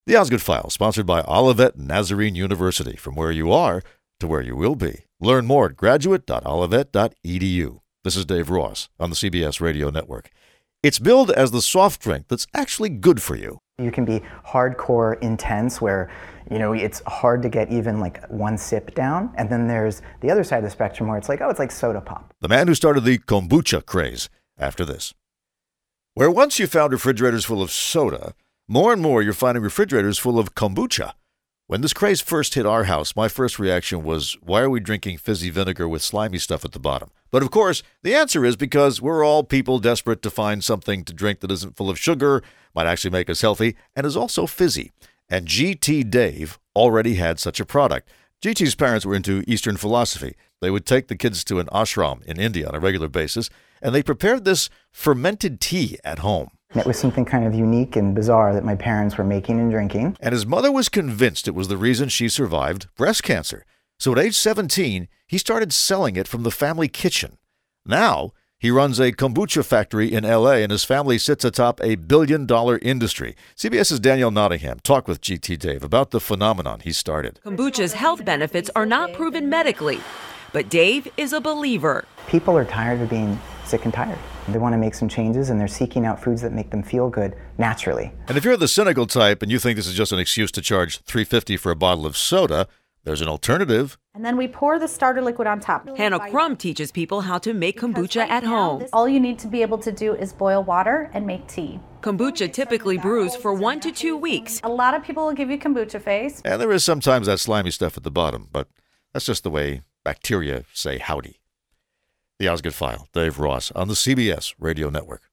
The Osgood File, sponsored by Olivet Nazarene University. From where you are to where you will be. Learn more at graduate.olivet.edu. This is Dave Ross on the CBS Radio Network. It's billed as the soft drink that's actually good for you. You can be hardcore intense where, it's hard to get even like one sip down. And then there's the other side of the spectrum where it's like soda pop. The man who started the kombucha craze after this. Where once you found refrigerators full of soda, more and more you're finding refrigerators full of kombucha. When this craze first hit our house, my first reaction was, why are we drinking fizzy vinegar with slimy stuff at the bottom? But of course, the answer is because we're all people desperate to find something to drink that isn't full of sugar, might actually make us healthy, and is also fizzy. And GT Dave already had such a product. GT's parents were into Eastern philosophy. They would take the kids to an ashram in India on a regular basis, and they prepared this fermented tea at home. It was something kind of unique and bizarre that my parents were making and drinking. And his mother was convinced it was the reason she survived breast cancer. So at age 17, he started selling it from the family kitchen. Now, he runs a kombucha factory in L.A., and his family sits atop a billion-dollar industry. CBS's Danielle Nottingham talked with GT Dave about the phenomenon he started. Kombucha's health benefits are not proven medically, but Dave is a believer. People are tired of being sick and tired. They want to make some changes, and they're seeking out foods that make them feel good naturally. And if you're the cynical type and you think this is just an excuse to charge $3.50 for a bottle of soda, there's an alternative. And then we pour the starter liquid on top. Hannah Crum teaches people how to make kombucha at home. All you need to be able to do is boil water and make tea. Kombucha typically brews for 1 to 2 weeks. A lot of people will give you kombucha face. And there is sometimes that slimy stuff at the bottom, but that's just the way bacteria say howdy. The Osgood File, Dave Ross on the CBS Radio Network.